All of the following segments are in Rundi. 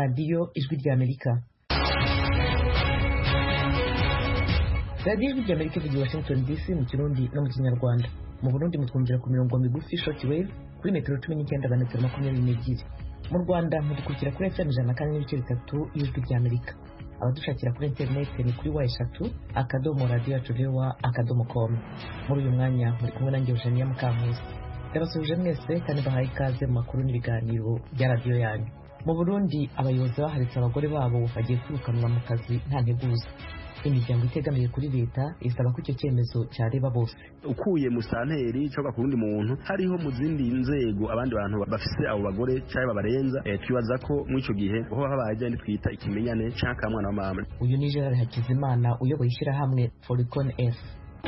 radiyo ijwi ry'Amerika. radiyo ijwi ry'Amerika ivugira Washington DC mu Kirundi no mu Kinyarwanda. Mu Burundi mutwumvira ku mirongo migufi shortwave kuri metero 19 na metero 22. Mu Rwanda mudukurikira kuri FM 104.3 y'ijwi ry'Amerika. Abadushakira kuri internet ni kuri wa3.radio.com. Muri uyu mwanya muri kumwe nanjye Eugenia Mukankusi. Ndabasubije mwese kandi bahaye ikaze mu makuru n'ibiganiro bya radio yanyu. Mu Burundi abayobozi baharitse abagore babo bagiye kwirukanwa mu kazi nta nteguza. Imiryango itegamiye kuri leta isaba ko icyo cyemezo cyareba bose. Ukuye mu santeri cyangwa ku wundi muntu hariho mu zindi nzego abandi bantu bafise abo bagore cyangwa babarenza, twibaza ko mu ico gihe ho habaye cyane twita ikimenyane cyangwa mwana wa mama. Uyu ni Gerard Hakizimana uyoboye ishyirahamwe Foricon F.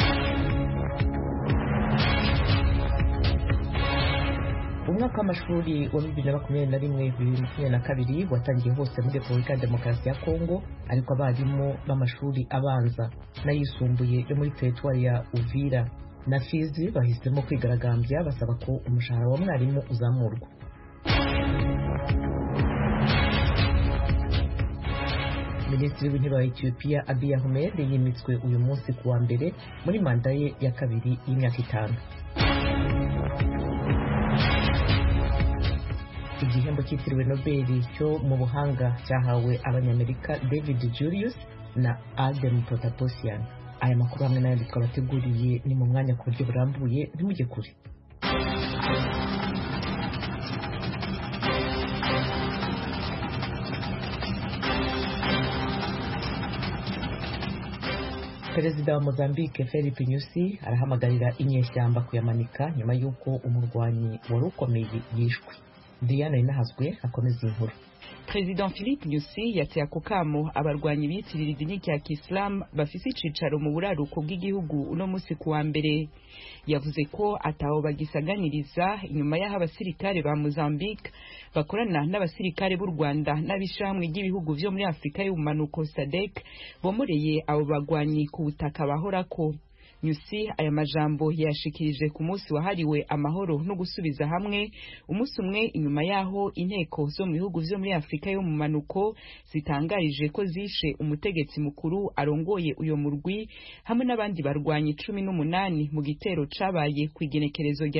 Umwaka w'amashuri wa 2021-2022 watangiye hose muri Repubulika ya Demokarasi ya Kongo, ariko abarimu b'amashuri abanza n'ayisumbuye yo muri teritwari ya Uvira na Fizi bahisemo kwigaragambya basaba ko umushahara wa mwarimu uzamurwa. Minisitiri w'intebe wa Ethiopia Abiy Ahmed yimitswe uyu munsi kuwa mbere muri manda ye ya kabiri y'imyaka 5. Igihembo cyitiriwe Nobel cyo mu buhanga cyahawe abanyamerika David Julius na Adem Protaposian. Aya makuru hamwe n'ayandi twabateguriye ni mu mwanya ku buryo burambuye, ntimujye kure. Perezida wa Mozambique Filipe Nyusi arahamagarira inyeshyamba kuyamanika nyuma y'uko umurwanyi wari ukomeye yishwe. Diana Inahazwe akomeza inkuru. President Philippe Nyusi yateye akokamo abarwanyi bitirira idini rya Islam bafise icicaro mu buraruko bw'igihugu uno musi kuwa mbere. Yavuze ko ataho bagisaganiriza inyuma y'aho abasirikare ba Mozambique bakorana n'abasirikare b'u Rwanda n'abishamwe ry'ibihugu vyo muri Afrika y'ubumanuko SADC bomoreye abo bagwanyi ku butaka bahorako. Nyusi aya majambo yashikirije ku munsi wahariwe amahoro no gusubiza hamwe, umunsi umwe inyuma yaho inteko zo mu bihugu vyo muri Afrika yo mu manuko zitangarije ko zishe umutegetsi mukuru arongoye uyo murwi hamwe n'abandi barwanyi 18 mu gitero cabaye kwigenekerezo rya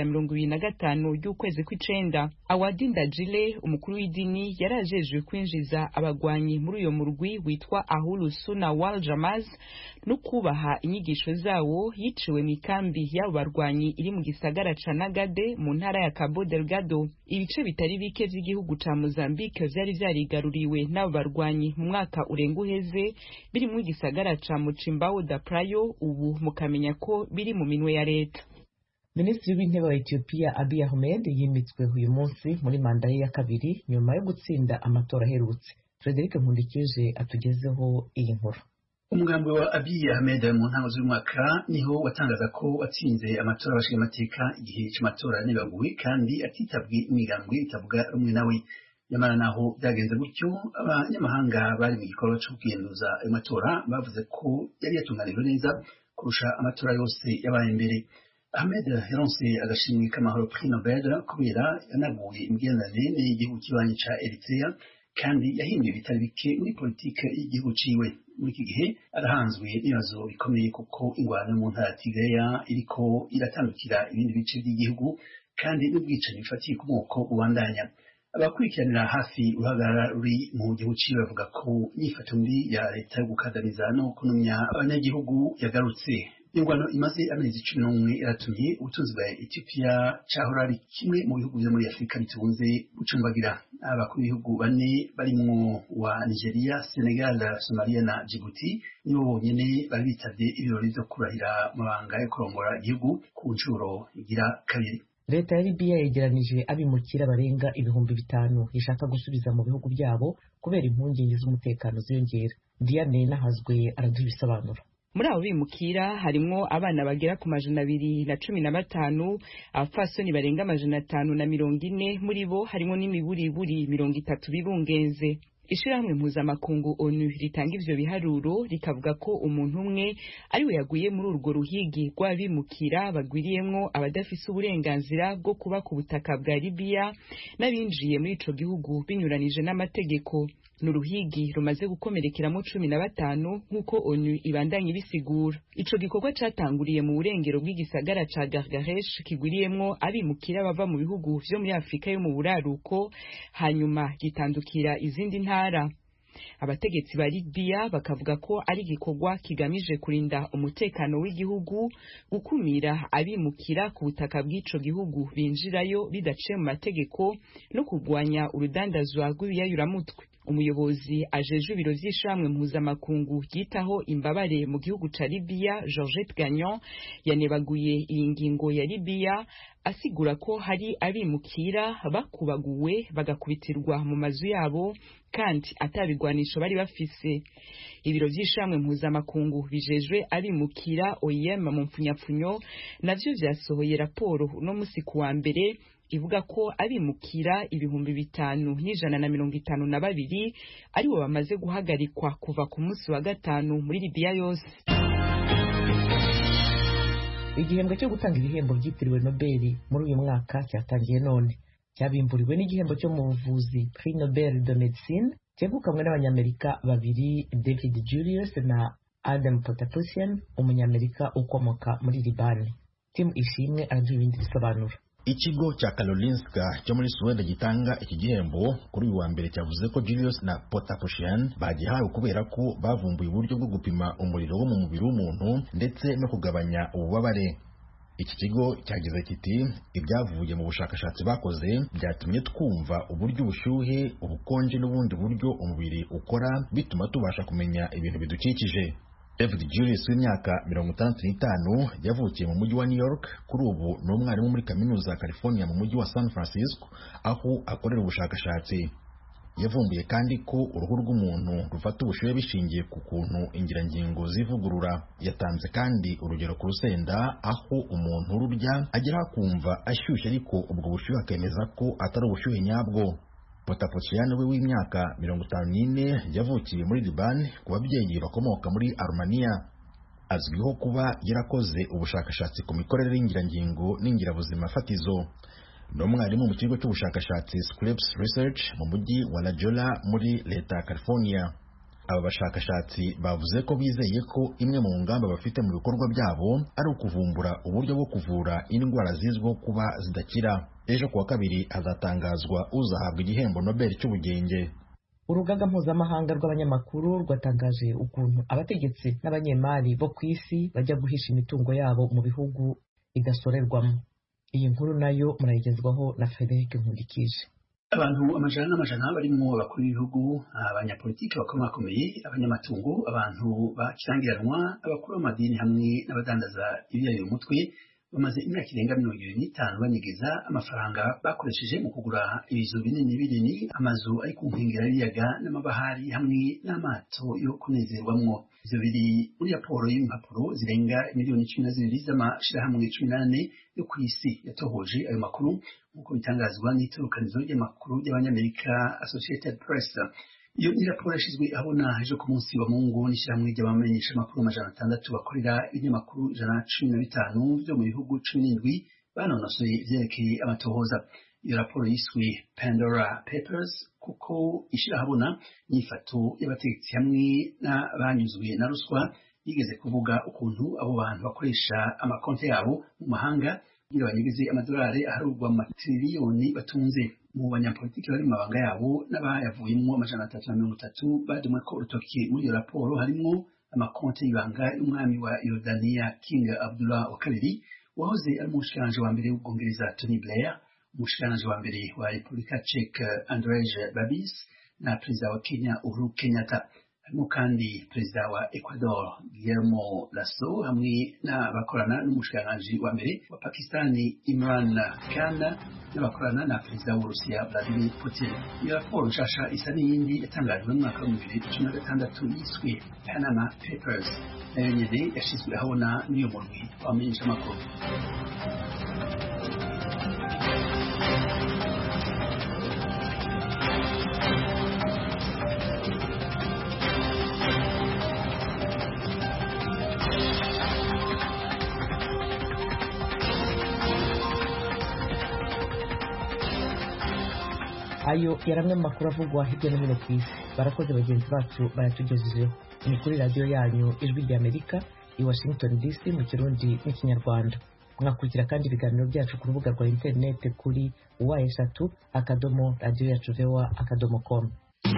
25 y'ukwezi kw'icenda. Awadinda Jile umukuru w'idini yarajejwe kwinjiza abagwanyi muri uyo murwi witwa Ahulu Sunna wal Jamaz no kubaha inyigisho zawo yiciwe mu kambi y'abo barwanyi iri mu gisagara ca Nagade mu ntara ya Cabo Delgado. Ibice bitari bike by'igihugu ca Mozambique vyari vyarigaruriwe n'abo barwanyi mu mwaka urenga uheze, biri mu gisagara ca Mochimbao da Praio, ubu mukamenya ko biri mu minwe ya leta. Minisitiri w'intebe wa Ethiopia Abiy Ahmed yimitswe uyu munsi muri manda ye ya kabiri nyuma yo gutsinda amatora aherutse. Frederic Nkundikije atugezeho iyi nkuru. Umugambi wa Abiy Ahmed mu ntango z'umwaka niho watangaza ko watsinze amatora y'abashingamateka igihe cy'amatora nibaguwe kandi atitabwe imigambwe itavuga rumwe nawe. Nyamara naho byagenze gutyo, abanyamahanga bari mu gikorwa cyo kwiyenduza ayo matora bavuze ko yari yatunganijwe neza kurusha amatora yose yabaye mbere. Ahmed yaronse agashimwe k'amahoro Prix Nobel kubera yanaguye imigenderanire n'igihugu kibanyi ca Eritrea kandi yahinduye bitari bike muri politike y'igihugu ciwe. Muri iki gihe arahanzwe n'ibibazo bikomeye kuko ingwano mu ntara ya Tigray iriko iratandukira ibindi bice by'igihugu kandi n'ubwicanyi bifatiye ku moko ubandanya. Abakurikiranira hafi uruhagarara ruri mu gihugu ciwe bavuga ko inyifato mbi ya leta yo gukandamiza no kunumya abanyagihugu yagarutse. Ingwano imaze amezi 11 yaratumye ubutunzi bwa Ethiopia cahora ari kimwe mu bihugu byo muri Afrika bitunze bucumbagira. Abakuru b'ibihugu bane barimwo wa Nigeria, Senegal, Somalia na Djibouti nibo bonyene bari bitavye ibirori vyo kurahira mabanga yo kurongora igihugu ku ncuro igira kabiri. Leta ya Libya yegeranije abimukira barenga 5,000 ishaka gusubiza mu bihugu byabo kubera impungenge z'umutekano ziyongera. Diane Nahazwe araduha ibisobanuro. Muri abo bimukira harimwo abana bagera ku 215, abapfasoni barenga 540, muri bo harimo n'imiburiburi 30 bibungenze. Ishirahamwe mpuzamakungu ONU ritanga ivyo biharuro rikavuga ko umuntu umwe ariwe yaguye muri urwo ruhigi rw'abimukira bagwiriyemwo abadafise uburenganzira bwo kuba ku butaka bwa Libya n'abinjiye muri ico gihugu binyuranije n'amategeko. n'uruhigi rumaze gukomerekeramo 15 nk'uko ONU ibandanye bisigura. Ico gikorwa catanguriye mu burengero bw'igisagara ca Gargaresh kigwiriyemwo abimukira bava mu bihugu vyo muri Afrika yo mu buraruko, hanyuma gitandukira izindi ntara. Abategetsi ba Libya bakavuga ko ari gikorwa kigamije kurinda umutekano w'igihugu, gukumira abimukira ku butaka bw'ico gihugu binjirayo bidaciye mu mategeko, no kugwanya urudandazwa rw'ibiyayuramutwe. Umuyobozi ajejwe ibiro vy'ishamwe mpuzamakungu ryitaho imbabare mu gihugu ca Libya, Georgette Gagnon, yanebaguye iyi ngingo ya Libya, asigura ko hari abimukira bakubaguwe bagakubitirwa mu mazu yabo kandi atabigwanisho bari bafise. Ibiro vy'ishamwe mpuzamakungu bijejwe abimukira OIM mu mpfunyapfunyo navyo vyasohoye raporo no musi kuwa mbere ivuga ko abimukira 5,152 aribo bamaze guhagarikwa kuva ku munsi wa gatanu muri Libya yose. Igihembwe cyo gutanga ibihembo byitiriwe Nobel muri uyu mwaka cyatangiye none, cyabimburiwe n'igihembo cyo mu buvuzi Prix Nobel de Medicine cyegukamwe n'abanyamerika babiri, David Julius na Adam Potapossian, umunyamerika ukomoka muri Libani. Tim Ishimwe aragira ibindi bisobanuro. Ikigo cya Karolinska cyo muri Sweden gitanga iki gihembo kuri uyu wa mbere cyavuze ko Julius na Potapossian bagihawe kubera ko bavumbuye uburyo bwo gupima umuriro wo mu mubiri w'umuntu ndetse no kugabanya ububabare. Iki kigo cyagize kiti ibyavuye mu bushakashatsi bakoze byatumye twumva uburyo ubushyuhe, ubukonje n'ubundi buryo umubiri ukora, bituma tubasha kumenya ibintu bidukikije. David Julius w'imyaka 65 yavukiye mu mujyi wa New York, kuri ubu ni umwarimu muri kaminuza ya California mu mujyi wa San Francisco aho akorera ubushakashatsi. Yavumbuye kandi ko uruhu rw'umuntu rufata ubushyuhe bishingiye ku kuntu ingirangingo zivugurura. Yatanze kandi urugero ku rusenda aho umuntu ururya agera kumva ashyushye ariko ubwo bushyuhe akemeza ko atari ubushyuhe nyabwo. Potapossian we w'imyaka 54 yavukiye muri Liban ku babyeyi bakomoka muri Armenia. Azwiho kuba yarakoze ubushakashatsi ku mikorere y'ingirangingo n'ingirabuzima fatizo. Ni umwarimu mu kigo cy'ubushakashatsi Scripps Research mu mujyi wa La Jolla muri leta ya California. Aba bashakashatsi bavuze ko bizeye ko imwe mu ngamba bafite mu bikorwa byabo ari ukuvumbura uburyo bwo kuvura indwara zizwiho kuba zidakira. Ejo kuwa kabiri hazatangazwa uzahabwa igihembo Nobel cy'ubugenge. Urugaga mpuzamahanga rw'abanyamakuru rwatangaje ukuntu abategetsi n'abanyemari bo ku isi bajya guhisha imitungo yabo mu bihugu igasorerwamo. Iyi nkuru nayo murayigezwaho na Frederic Nkundikije. Abantu amajana n'amajana barimo abakuru b'ibihugu, abanyapolitiki bakomakomeye, abanyamatungo, abantu bakirangiranwa, abakuru b'amadini hamwe n'abadandaza ibiyayuramutwe bamaze imyaka irenga 25 banyegeza amafaranga bakoresheje mu kugura ibizu binini, amazu ari ku nkengera y'ibiyaga n'amabahari hamwe n'amato yo kunezerwamwo. Ivyo biri muri raporo y'impapuro zirenga miliyoni 12 z'amashirahamwe 18 yo ku isi yatohoje ayo makuru, nk'uko bitangazwa n'itorokanizo ry'amakuru y'abanyamerika Associated Press. Iyo ni raporo yashizwe abona ejo ku munsi wa Mungu n'ishyirahamwe ry'abamenyesha amakuru 600 bakorera ibinyamakuru 115 byo mu bihugu 17 banonosoye ivyerekeye amatohoza. Iyo raporo yiswe Pandora Papers kuko ishirahabona nyifato y'abategetsi hamwe n'abanyuzwe na ruswa yigeze kuvuga ukuntu abo bantu bakoresha amakonti yabo mu mahanga kugira banyegeze amadolari aharugwa amatiriyoni batunze. Mu banyapolitiki bari mu mabanga yabo n'abayavuyemo 330 badumwe ko urutoki muri iyo raporo harimo amakonti y'ibanga y'umwami wa Yordania King Abdullah wa kabiri, wahoze ari umushikiranganji wa mbere w'Ubwongereza Tony Blair, umushikiranganji wa mbere wa Repubulika Czech Andrej Babis na perezida wa Kenya Uhuru Kenyatta. Harimo kandi perezida wa Ecuador Guillermo Lasso hamwe n'abakorana n'umushikiranganji wa mbere wa Pakistani Imran Khan n'abakorana na perezida wa Russia Vladimir Putin. Iyo raporo nshasha isa n'iyindi yatangajwe mu mwaka wa 2016 yiswe Panama Papers, nayo nyene yashizwe ahabona n'iyo murwi wamenyesha amakuru. Ayo yaramwe makuru avugwa hirya no hino ku isi. barakoze bagenzi bacu bayatugejejeho. Ni kuri radiyo yanyu Ijwi ry'Amerika i Washington DC mu Kirundi n'Ikinyarwanda. Mwakurikira kandi ibiganiro byacu ku rubuga rwa interineti kuri wa3.radioyacu.com.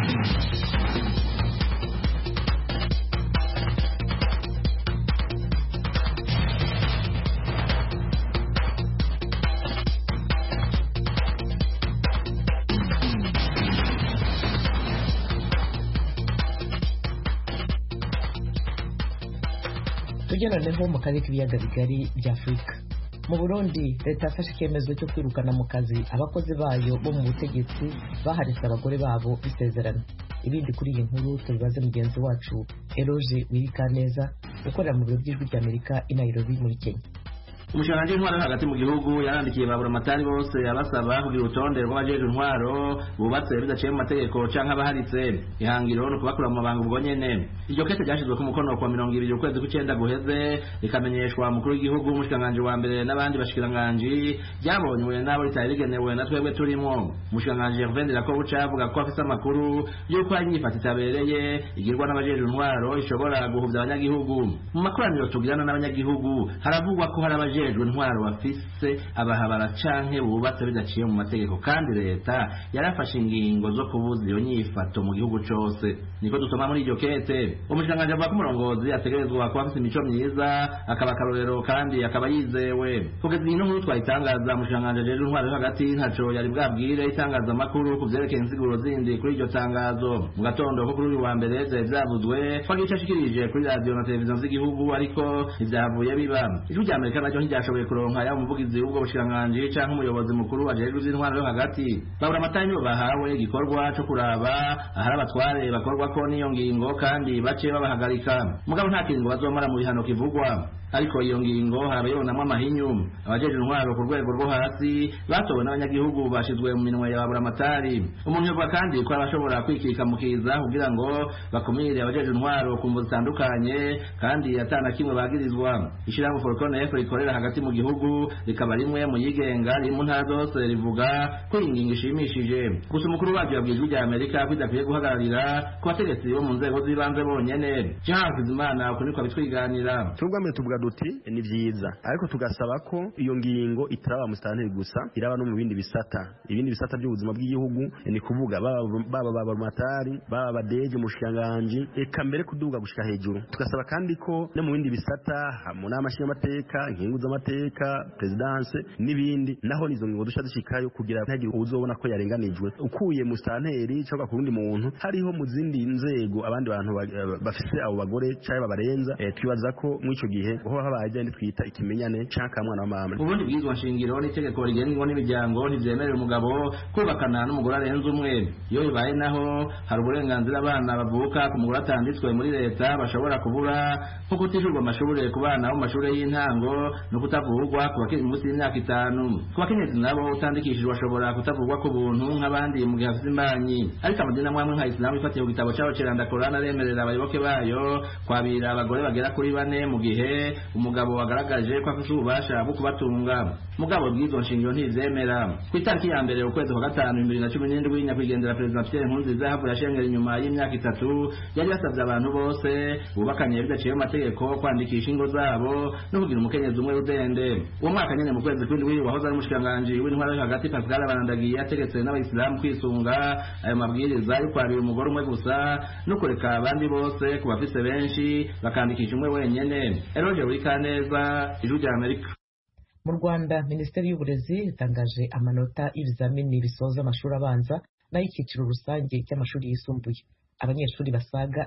Tugeneneho mu karere k'ibiyaga bigari bya Afurika. Mu Burundi leta yafashe icyemezo cyo kwirukana mu kazi abakozi bayo bo mu butegetsi baharitse abagore babo bisezerano. Ibindi kuri iyi nkuru tubibaze mugenzi wacu Eloge Wirikaneza ukorera mu biro by'Ijwi ry'Amerika i Nairobi muri Kenya. Umushikiranganji w'intwaro hagati mu gihugu yarandikiye baburamatari bose abasaba kugira urutonde rw'abajeje intwaro bubatse bidaciye mu mategeko canke abaharitse. Ihangiro no kubakura mu mabanga ubwo nyene. Iryo kete ryashizwe ku mukono kwa 20 ukwezi kw'icenda guheze rikamenyeshwa umukuru w'igihugu umushikiranganji wa mbere n'abandi bashikiranganji ryabonywe n'abo ritari rigenewe na twebwe turimo. Umushikiranganji Gervais Rakobuca avuga ko afise amakuru y'uko inyifata itabereye igirwa n'abajeje intwaro ishobora guhuvya abanyagihugu. Mu makoraniro tugirana n'abanyagihugu haravugwa ko hari abajejwe intwaro bafise abahabara canke bubatse bidaciye mu mategeko kandi leta yarafashe ingingo zo kubuza iyo nyifato mu gihugu cose. Niko dusoma muri iryo kete. Umushikiranganji avuga ko umurongozi ategerezwa kuba afise imico myiza akaba akarorero kandi akaba yizewe. Kugeza iyi nkuru twayitangaza umushikiranganji ajejwe intwaro hagati ntaco yari bwabwire itangazamakuru ku vyerekeye insiguro zindi kuri iryo tangazo. Mu gatondo ko kuri uyu wa mbere vyari vyavuzwe ko igice ashikirije kuri radio na televiziyo z'igihugu ariko ivyavuye biba. Ijwi ry'Amerika naryo ntiryashoboye kuronka yaba umuvugizi w'ubwo bushikiranganji canke umuyobozi mukuru ajejwe ivy'intwaro hagati. Baburamatari nibo bahawe igikorwa co kuraba ahari abatware bakorwako n'iyo ngingo kandi bace babahagarika. Mugabo nta kiringo bazomara mu bihano kivugwa. Ariko iyo ngingo harabayonamwo amahinyu. Abajeje intwaro ku rwego rwo hasi batowe n'abanyagihugu bashizwe mu minwe ya baburamatari. Umuntu yovuga kandi ko abashobora kwikika mu kiza kugira ngo bakumire abajeje intwaro ku mvu zitandukanye kandi atana kimwe bagirizwa. Ishirahamwe Forconef rikorera hagati mu gihugu rikaba rimwe mu yigenga riri mu ntara zose rivuga ko ingingo ishimishije. Gusa umukuru wabyo yabwiye Ijwi ry'Amerika ko idakwiye guhagararira ku bategetsi bo mu nzego z'ibanze bonyene. Jean Hakizimana uko niko bitwiganira. Tuvuga duti ni vyiza ariko tugasaba ko iyo ngingo itaraba mu stanteri gusa iraba no mu bindi bisata by'ubuzima bw'igihugu ni kuvuga baba baburamatari baba badeje mushikanganje eka mbere kuduga gushika hejuru. Tugasaba kandi ko no mu bindi bisata mu nama y'amateka ingingo z'amateka presidence n'ibindi naho nizo ngingo dusha dushikayo kugira ntagire uzobona ko yarenganijwe ukuye mu stanteri cyangwa ku rundi muntu hariho mu zindi nzego abandi bantu bafise abo bagore cyangwa babarenza twibaza ko mu ico gihe ho habaye ndi twita ikimenyane canka mwana wa mama. Ubundi bwizwa nshingiro n'itegeko rigenga n'imiryango ntivyemerera umugabo kubakana n'umugore arenze umwe. Iyo bibaye naho hari uburenganzira abana bavuka ku mugore atanditswe muri leta bashobora kubura nko kutishurwa amashuri ku bana bo mu mashuri y'intango no kutavugwa ku bakiri munsi y'imyaka 5. Ku bakenyezi nabo utandikishijwe ashobora kutavugwa ku buntu nk'abandi mu gihe afite imbanyi. Ariko amadini amwe nka Islam ifatiye ku gitabo cyaho Ceranda Quran aremerera abayoboke bayo kwabira abagore bagera kuri 4 mu gihe umugabo wagaragaje ko afite ububasha bwo kubatunga. Mugabo bw'izo nshingiro ntivyemera. Ku itariki ya mbere ukwezi kwa 5 2017 nyakwigendera President Pierre Nkurunziza havuye ashengera inyuma y'imyaka 3 yari yasabye abantu bose bubakanye bidaciye mu mategeko kwandikisha ingo zabo no kugira umukenyezi umwe rudende. Uwo mwaka nyene mu kwezi kw'indwi wahoze ari umushikiranganji w'intwaro hagati Pascal Barandagiye yategetse n'abayisilamu kwisunga ayo mabwiriza yo kwabira umugore umwe gusa no kureka abandi bose ku bafise benshi bakandikisha umwe wenyene. Eloge Wirikaneza, Ijwi ry'Amerika. Mu Rwanda Minisiteri y'Uburezi itangaje amanota y'ibizamini bisoza amashuri abanza n'ay'icyiciro rusange cy'amashuri yisumbuye. Abanyeshuri basaga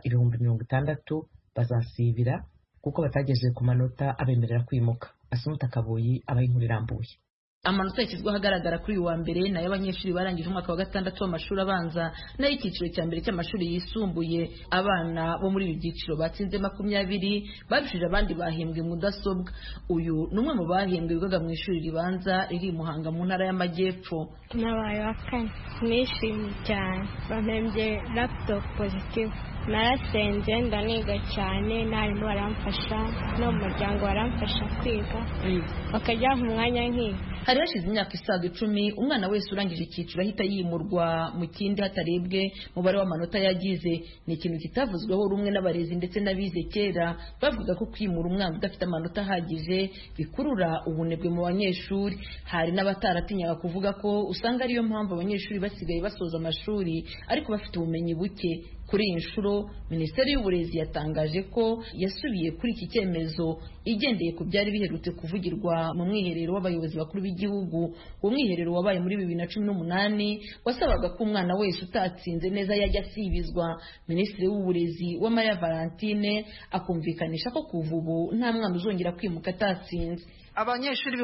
60,000 bazasibira kuko batagejeje ku manota abemerera kwimuka. Asumuta Kabuyi abaye inkuru irambuye. Amanota yashyizwe ahagaragara kuri uyu wa mbere nayo abanyeshuri barangije umwaka wa 6 w'amashuri abanza n'ay'icyiciro cya mbere cy'amashuri yisumbuye. Abana bo muri ibi byiciro batsinze 20 barushije abandi bahembwe mudasobwa. Uyu ni umwe mu bahembwe bigaga mu ishuri ribanza riri Muhanga mu ntara y'Amajyepfo. Nabaye wa kane nishimye cyane bahembye laptop positive. Narasenze ndaniga cyane n'abarimu baramfasha no mu muryango baramfasha kwiga bakajya mu mwanya nk'iyi hari hashize imyaka isaga 10 umwana wese urangije icyiciro ahita yimurwa mu kindi hatarebwe mubare w'amanota yagize. Ni ikintu kitavuzweho rumwe n'abarezi ndetse n'abize kera, bavuga ko kwimura umwana udafite amanota ahagije bikurura ubunebwe mu banyeshuri. Hari n'abataratinyaga kuvuga ko usanga ariyo mpamvu abanyeshuri basigaye basoza amashuri ariko bafite ubumenyi buke. Kuri iyi nshuro Minisiteri y'Uburezi yatangaje ko yasubiye kuri iki cyemezo igendeye ku byari biherutse kuvugirwa mu mwiherero w'abayobozi bakuru b'igihugu. Uwo mwiherero wabaye muri 2018 wasabaga ko umwana wese utatsinze neza yajya asibizwa. Minisitiri w'Uburezi Uwamariya Valentine akumvikanisha ko kuva ubu nta mwana uzongera kwimuka atatsinze. Abanyeshuri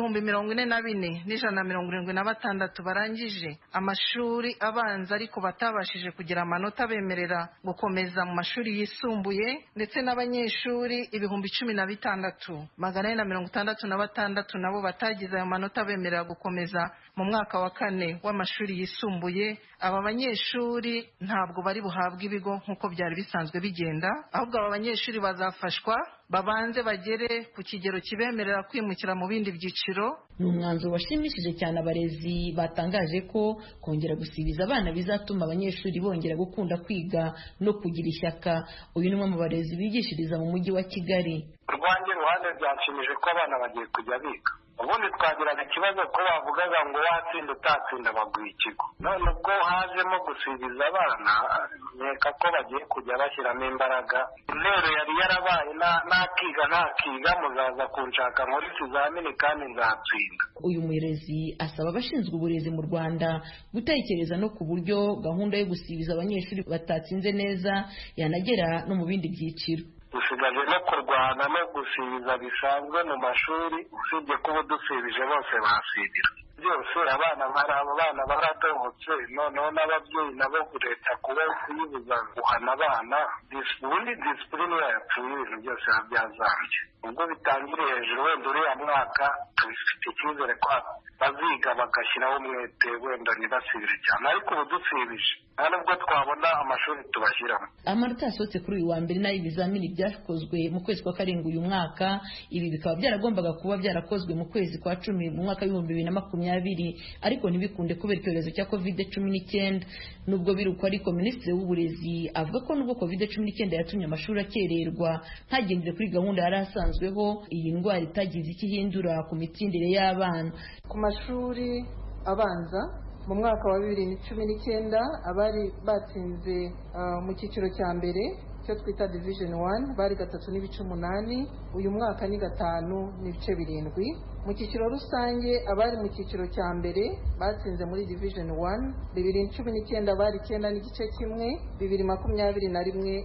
44,176 barangije amashuri abanza ariko batabashije kugira amanota bemerera gukomeza mu mashuri yisumbuye, ndetse n'abanyeshuri 16,466 nabo batagize ayo manota bemerera gukomeza mu mwaka wa 4 w'amashuri yisumbuye. Aba banyeshuri ntabwo bari buhabwe ibigo nk'uko byari bisanzwe bigenda, ahubwo aba banyeshuri bazafashwa babanze bagere ku kigero kibemerera kwimukira mu bindi byiciro. Ni umwanzuro washimishije cyane abarezi batangaje ko kongera gusibiza abana bizatuma abanyeshuri bongera gukunda kwiga no kugira ishyaka. Uyu ni umwe mu barezi bigishiriza mu mujyi wa Kigali. Urwanjye ruhande byashimije ko abana bagiye kujya biga. Ubundi twagiraga ikibazo ko bavugaga ngo watsinda utatsinda baguha ikigo. None ubwo hajemo gusibiza abana, nkeka ko bagiye kujya bashyiramo imbaraga. Intero yari yarabaye ntakiga muzaza kunshaka muri ikizamini kandi nzatsinda. Uyu murezi asaba abashinzwe uburezi mu Rwanda gutekereza no ku buryo gahunda yo gusibiza abanyeshuri batatsinze neza yanagera no mu bindi byiciro. Dusigaje no kurwana no gusibiza bisanzwe mu mashuri, usibye kuba dusibije bose basibira. Byose abana baratobotse, noneho n'ababyeyi nabo leta kuba kuyibuza guhana abana. Ubundi disipurine yapfuye, ibintu byose byazambye. Ubwo bitangiriye hejuru, wenda uriya mwaka tubifite icyizere ko baziga bagashyiraho umwete, wenda ntibasibire cyane, ariko ubu dusibije nta nubwo twabona amashuri tubashyiramo. Amanota yasohotse kuri uyu wa mbere n'ay'ibizamini byakozwe mu kwezi kwa 7 uyu mwaka. Ibi bikaba byaragombaga kuba byarakozwe mu kwezi kwa 10 mu mwaka w'2020, ariko ntibikunde kubera icyorezo cya COVID-19. Nubwo biruko ariko Minisitiri w'Uburezi avuga ko nubwo COVID-19 yatumye amashuri akererwa, ntagendere kuri gahunda yari asanzweho, iyi ndwara itagize ikihindura ku mitsindire y'abana. Ku mashuri abanza mu mwaka wa 2019 abari batsinze mu cyiciro cya mbere cyo twita Division 1 bari 3.8, uyu mwaka ni 5.7. Mu cyiciro rusange abari mu cyiciro cya mbere batsinze muri Division 1 2019 bari 9.1, 2021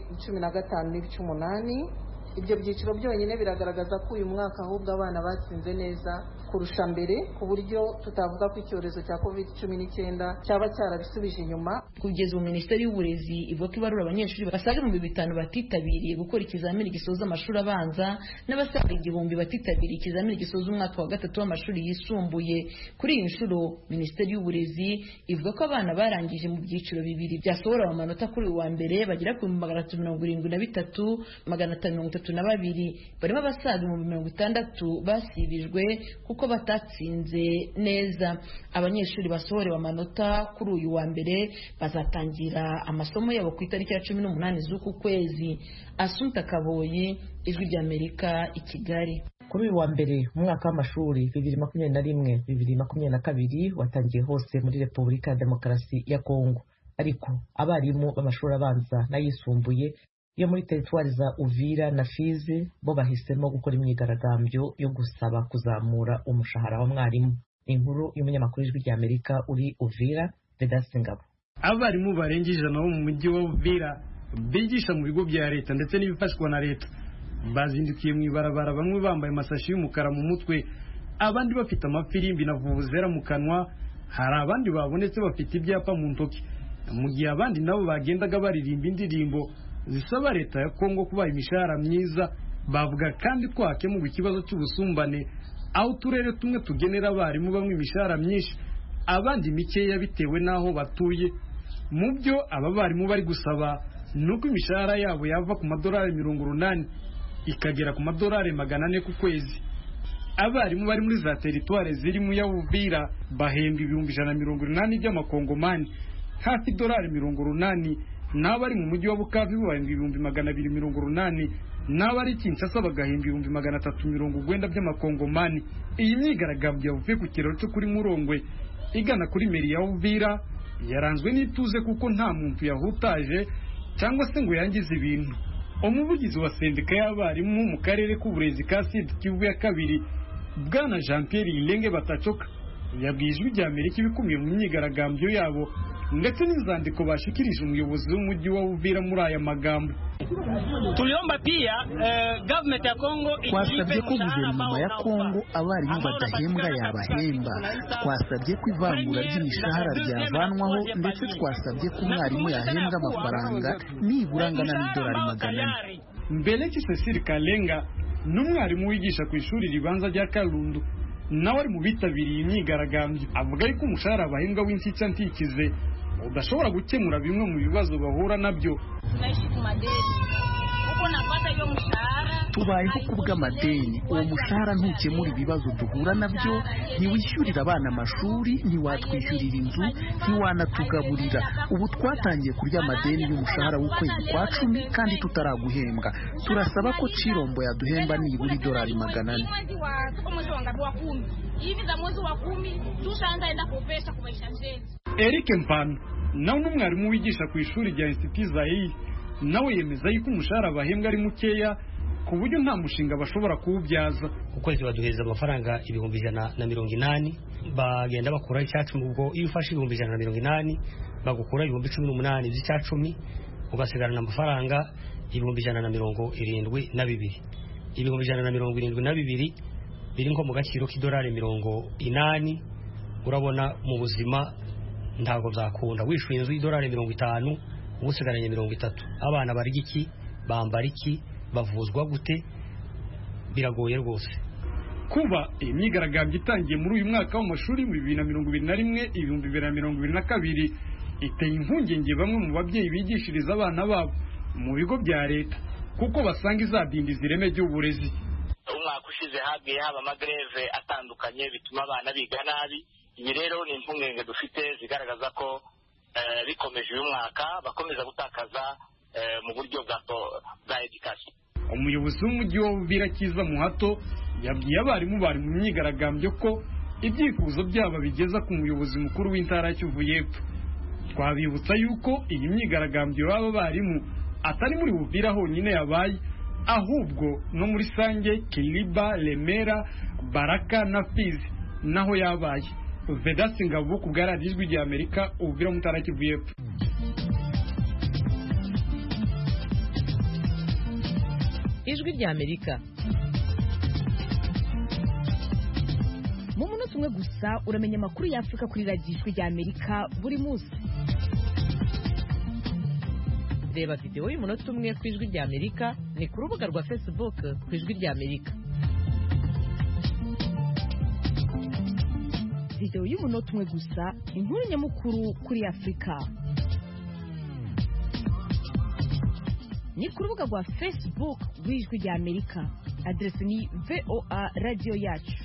15.8. Ibyo byiciro byonyine biragaragaza ko uyu mwaka ahubwo abana batsinze neza kurusha mbere, ku buryo tutavuga ko icyorezo cya COVID-19 cyaba cyarabisubije inyuma. Kugeza ubu Minisiteri y'Uburezi ivuga ko ibarura abanyeshuri basaga 5,000 batitabiriye gukora ikizamini gisoza amashuri abanza n'abasaga 1,000 batitabiriye ikizamini gisoza umwaka wa 3 w'amashuri yisumbuye. Kuri iyi nshuro Minisiteri y'Uburezi ivuga ko abana barangije mu byiciro bibiri byasohora amanota kuri uwa mbere bagera ku 373,532, barimo abasaga 60,000 basibijwe kuko batatsinze neza. Abanyeshuri basohorewe amanota kuri uyu wa mbere bazatangira amasomo yabo ku itariki ya 18 z'uku kwezi. Asumta Kaboyi, Ijwi ry'Amerika, i Kigali. Kuri uyu wa mbere mu mwaka w'amashuri 2021-2022 watangiye hose muri Repubulika ya Demokarasi ya Kongo, ariko abarimu b'amashuri abanza n'ayisumbuye yo muri teritwari za Uvira na Fizi bo bahisemo gukora imyigaragambyo yo gusaba kuzamura umushahara wa mwarimu. Inkuru y'umunyamakuru w'Ijwi ry'Amerika uri Uvira, Vedaste Ngabo. Abarimu barenga 100 bo mu mujyi wa Uvira bigisha mu bigo bya leta ndetse n'ibifashwa na leta bazindukiye mu ibarabara, bamwe bambaye amasashi y'umukara mu mutwe, abandi bafite amafirimbi na vuvuzera mu kanwa. Hari abandi babonetse bafite ibyapa mu ntoki, mu gihe abandi nabo bagendaga baririmba indirimbo zisaba leta ya Kongo kubaha imishahara myiza. Bavuga kandi ko hakemuwe ikibazo cy'ubusumbane, aho uturere tumwe tugenera abarimu bamwe imishahara myinshi, abandi mikeya bitewe n'aho batuye. Mu byo aba barimu bari gusaba nuko imishahara yabo yava ku $80 ikagera ku $400 ku kwezi. abarimu bari muri za teritware zirimo ya Uvira bahembwa 180 by'amakongomani, hafi $80, n'abari mu mujyi wa Bukavu bahembwa 280, n'abari Kinshasa bagahembwa 390 by'amakongomani. Iyi myigaragambyo yavuye ku kiraro cyo kuri Murongwe igana kuri meri ya Uvira yaranzwe n'ituze kuko nta muntu yahutaje cyangwa se ngo yangize ibintu. Umuvugizi wa sendika y'abarimu mu karere k'uburezi ka Sud Kivu ya kabiri, Bwana Jean Pierre Ilenge Batacoka, yabwiye Ijwi ry'Amerika ibikumiye mu myigaragambyo yabo ndetse n'inzandiko bashikirije umuyobozi w'umujyi wa Uvira muri aya magambo. Tuliomba pia government ya Kongo twasabye ko guverinoma ya Kongo abarimu badahembwa yabahemba, twasabye ko ivangura ry'imishahara ryavanwaho, ndetse twasabye ko umwarimu yahembwa amafaranga nibura angana $400. Mbeleki Cecile Kalenga n'umwarimu wigisha ku ishuri ribanza rya Kalundu nawe ari mu bitabiriye imyigaragambyo, avuga yuko umushahara bahembwa w'insitsa ntikize udashobora gukemura bimwe mu bibazo bahura nabyo. Tubayeho kubw'amadeni, uwo mushahara ntukemura ibibazo duhura nabyo, ntiwishyurira abana amashuri, ntiwatwishyurira inzu, ntiwanatugaburira. Ubu twatangiye kurya amadeni y'umushahara w'ukwezi kwa 10 kandi tutaraguhembwa. Turasaba ko Chirombo yaduhemba nibura $400. Eric Mpano nawe n'umwarimu wigisha ku ishuri rya Institut Zaire, nawe yemeza yuko umushahara bahembwa ari mukeya ku buryo nta mushinga bashobora kuwubyaza. Ukwezi baduheza amafaranga 180, bagenda bakura icyacumi. Ubwo iyo ufashe 180 bagukura 18 z'icyacumi, ugasigarana amafaranga 172. 172 biri nko mu gaciro $80. Urabona mu buzima ntago byakunda wishuye inzu $50, ubusigaranye 30. Abana barya iki, bambara iki, bavuzwa gute? Biragoye rwose. Kuba imyigaragambyo itangiye muri uyu mwaka w'amashuri mu 2021-2022 iteye impungenge bamwe mu babyeyi bigishiriza abana babo mu bigo bya leta kuko basanga izadindiza ireme ry'uburezi. Umwaka ushize hagiye haba amagreve atandukanye bituma abana biga nabi. Ibi rero ni impungenge dufite zigaragaza ko bikomeje uyu mwaka bakomeza gutakaza mu buryo bwa education. Umuyobozi w'umujyi wa Uvira Kiza Muhato yabwiye abarimu bari mu myigaragambyo ko ibyifuzo byabo bigeza ku muyobozi mukuru w'intara ya Kivu y'Epfo. Twabibutsa yuko iyi myigaragambyo y'aba barimu atari muri Uvira honyine yabaye, ahubwo no muri Sange, Kiliba, Remera, Baraka na Fizi naho yabaye. Vedasi Ngabo ku bwa Radio Ijwi ry'Amerika, Uvira mu ntara ya Kivu y'Epfo. Ijwi ry'Amerika. Mu munota umwe gusa uramenya amakuru y'Afrika kuri Radio Ijwi ry'Amerika buri munsi. Reba video y'umunota umwe ku Ijwi ry'Amerika ni ku rubuga rwa Facebook ku Ijwi ry'Amerika. Video y'umunota umwe gusa, inkuru nyamukuru kuri Afrika. Ni ku rubuga rwa Facebook rw'Ijwi ry'Amerika. Adresi ni VOA Radio Yacu.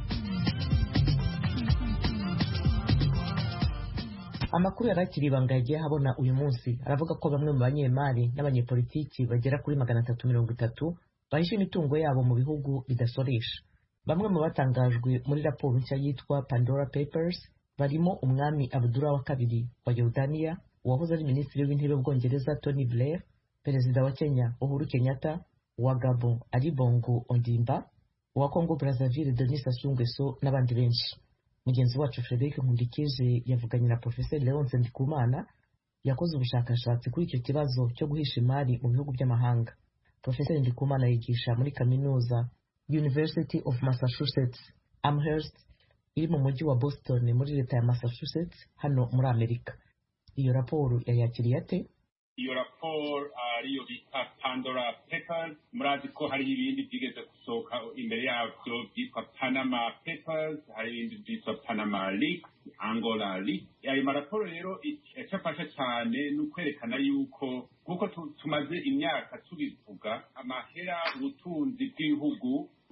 Amakuru yarakiri ibanga yagiye habona uyu munsi aravuga ko bamwe mu banyemari n'abanyepolitiki bagera kuri 330 bahishe imitungo yabo mu bihugu bidasoresha. Bamwe mu batangajwe muri raporo nshya yitwa Pandora Papers barimo umwami Abdullah wa kabiri wa Jordania, uwahoze ari minisitiri w'intebe w'Ubwongereza Tony Blair, perezida wa Kenya Uhuru Kenyatta, wa Gabon Ali Bongo Ondimba, wa Congo Brazzaville Denis Sassou Nguesso n'abandi benshi. Mugenzi wacu Frederic Nkundikije yavuganye na Professor Leonce Ndikumana yakoze ubushakashatsi kuri icyo kibazo cyo guhisha imari mu bihugu by'amahanga. Professor Ndikumana yigisha muri kaminuza University of Massachusetts Amherst iri mu mujyi wa Boston muri leta ya Massachusetts hano muri Amerika. Iyo raporo yayakiriye ate? Iyo raporo ariyo bita Pandora Papers, murazi ko hari ibindi byigeze gusohoka imbere yabyo byitwa Panama Papers, hari ibindi byitwa Panama Leaks, Angola Leaks. Ayo maraporo rero icyafasha cyane ni ukwerekana yuko kuko tumaze imyaka tubivuga amahera ubutunzi bw'ibihugu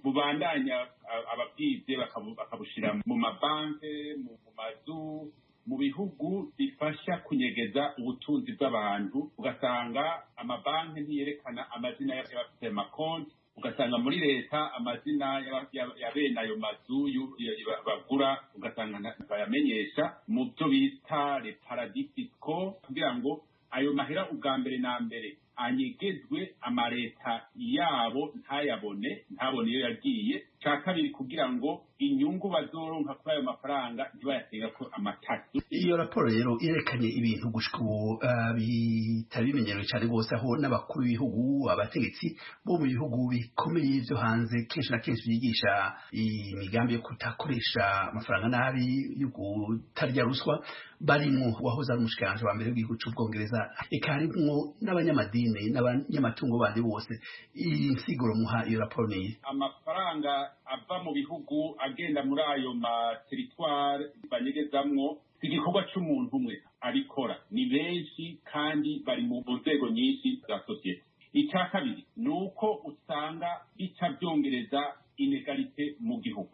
bubandanya ababwibye bakabushira mu mabanke mu mazu mu bihugu bifasha kunyegeza ubutunzi bw'abantu, ugasanga amabanki ntiyerekana amazina y'abafite amakonti, ugasanga muri leta amazina ya bene ayo mazu bagura ugasanga bayamenyesha mu byo bita le paradis fiscaux, kugira ngo ayo mahera ubwa mbere na mbere anyegezwe amaleta yabo ntabone iyo yagiye. Cya kabiri kugira ngo inyungu bazoronka kuri ayo mafaranga ntibayatenga ko amatatu. Iyo raporo rero irekanye ibintu gushika ubu bitari bimenyerewe cyane rwose, aho n'abakuru b'ibihugu abategetsi bo mu bihugu bikomeye byo hanze kenshi na kenshi bigisha imigambi yo kutakoresha amafaranga nabi yo kutarya ruswa, barimo wahoze ari umushikiranganji wa mbere w'igihugu cy'Ubwongereza, eka harimwo n'abanyamadini n'abanyamatungo bandi bose. Iyi nsiguro muha iyo raporo niyi amafaranga ava mu bihugu agenda muri ayo materitware banyegezamwo igikorwa cy'umuntu umwe abikora, ni benshi kandi bari mu nzego nyinshi za sosiyete. Icya kabiri ni uko usanga bica byongereza inegalite mu gihugu.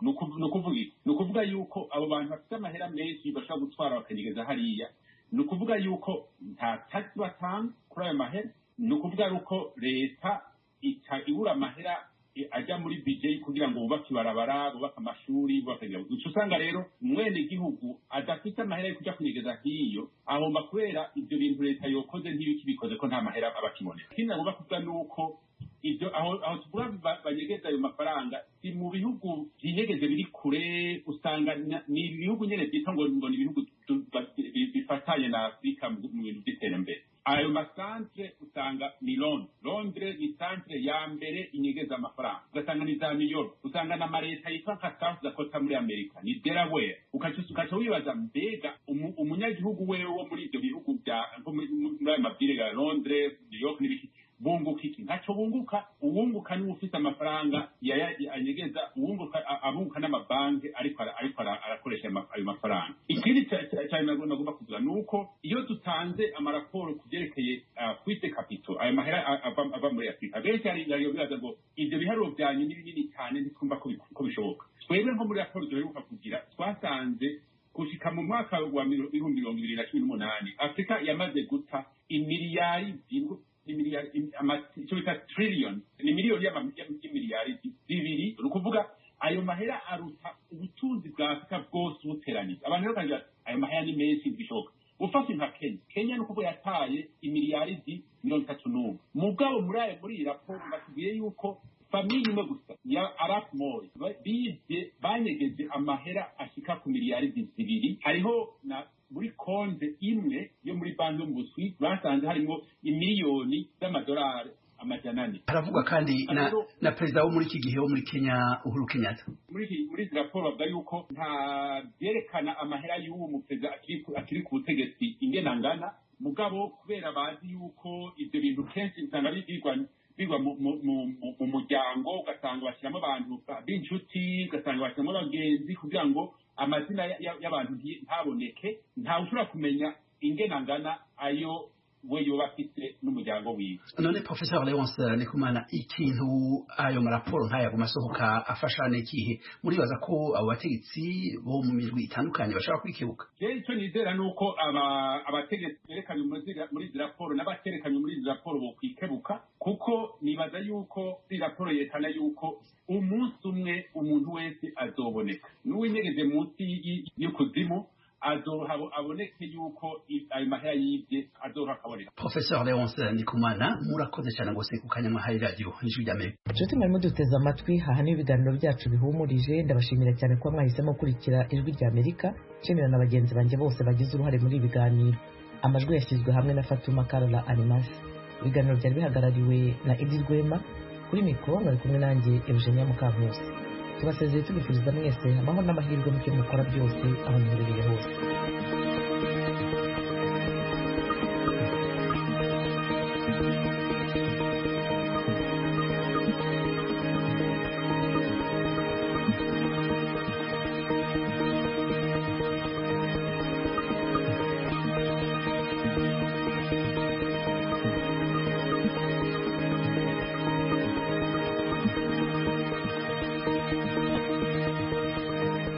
Ni ukuvuga yuko abo bantu bafite amahera menshi bashobora gutwara bakanyegeza hariya, ni ukuvuga yuko nta tax batanga kuri ayo mahera, ni ukuvuga yuko leta ibura amahera ajya muri budget kugira ngo bubake ibarabara, bubake amashuri, usanga rero mwene igihugu adafite amahera yo kujya kunyegeza hiyo ahomba, kubera ibyo bintu leta yokoze ntibikibikoze ko nta mahera aba akibonera. Ikindi nagomba kuvuga ni uko ibyo aho tuvuga banyegeza ayo mafaranga si mu bihugu byinyegeje biri kure, usanga ni ibihugu nyine byita ngo ni ibihugu bifatanye na Afurika mu bintu by'iterambere. Ayo masantre usanga ni Londres ni santre ya mbere inyegeza amafaranga, ugasanga ni za New York, usanga na mareta yitwa nka South Dakota muri Amerika ni Delaware. Ukaca wibaza mbega umunyagihugu wewe wo muri ibyo bihugu bya muri ayo mabwire ya Londres, New York n'ibiki bunguka iki? Ntacyo bunguka. Uwunguka ni ufite amafaranga anyegeza, abunguka n'amabanki ariko arakoresha ayo mafaranga. Ikindi cyane nagomba kuvuga ni uko iyo dutanze amaraporo kubyerekeye kwite capital, ayo mahera ava muri Afurika, benshi hariyo bibaza ngo ibyo biharuro byanyu ni binini cyane ntitwumva ko bishoboka. Twebwe nko muri raporo duheruka kugira twasanze gushika mu mwaka wa 2018 Afurika yamaze guta imiliyari icyo bita trillion, ni miliyoni y'imiliyari zibiri. Ni ukuvuga ayo mahera aruta ubutunzi bwa Afurika bwose buteranije. Abantu rero kandi ayo mahera ni menshi bishoboka. Ufashe nka Kenya ni ukuvuga yataye imiliyari 31. Mugabo muri iyi raporo batubwiye yuko famille imwe gusa ya Arap Moi banyegeze amahera ashika ku miliyari 2. Hariho na muri konte imwe yo muri banki yo mu Busuwisi basanze harimo imiliyoni z'amadolari 400. Haravuga kandi na perezida wo muri iki gihe wo muri Kenya, Uhuru Kenyatta. Muri izi raporo bavuga yuko nta byerekana amahera y'uwo muperezida akiri ku butegetsi ingena ngana, mugabo kubera bazi yuko ibyo bintu kenshi usanga bigwa mu muryango, ugasanga bashyiramo abantu b'inshuti, ugasanga bashyiramo abagenzi kugira ngo amazina y'abantu ntaboneke. Ntawe ushobora kumenya ingena ngana ayo we yoba afite n'umuryango wiwe. None Professor Leonce Ndikumana, ikintu ayo maraporo nk'ayaguma asohoka afasha n'ikihe? Muribaza ko abo bategetsi bo mu mirwi itandukanye bashaka kwikebuka? Icyo nizera ni uko abategetsi berekanye muri izi raporo n'abaterekanye muri izi raporo bo kwikebuka, kuko nibaza yuko izi raporo yerekana yuko umunsi umwe umuntu wese azoboneka, n'uwinyegeje munsi y'ukuzimu aboneke yuko ayo mahera yibye azoha akaboneka. Professor Leonce Ndikumana, murakoze cyane gose ku kanyamahari radio Ijwi ry'Amerika. Nshuti mwarimo duteze amatwi, aha ni ibiganiro byacu bihumurije. Ndabashimira cyane ko mwahisemo kurikira Ijwi ry'Amerika. Nshimira na bagenzi banjye bose bagize uruhare muri ibi biganiro. Amajwi yashyizwe hamwe na Fatuma Karala Animas. Ibiganiro byari bihagarariwe na Edi Rwema. Kuri mikoro mwari kumwe nanjye Eugenia Mukankusi. Tubasezeye tubifuriza mwese amahoro n'amahirwe mu byo mukora byose aho muherereye hose.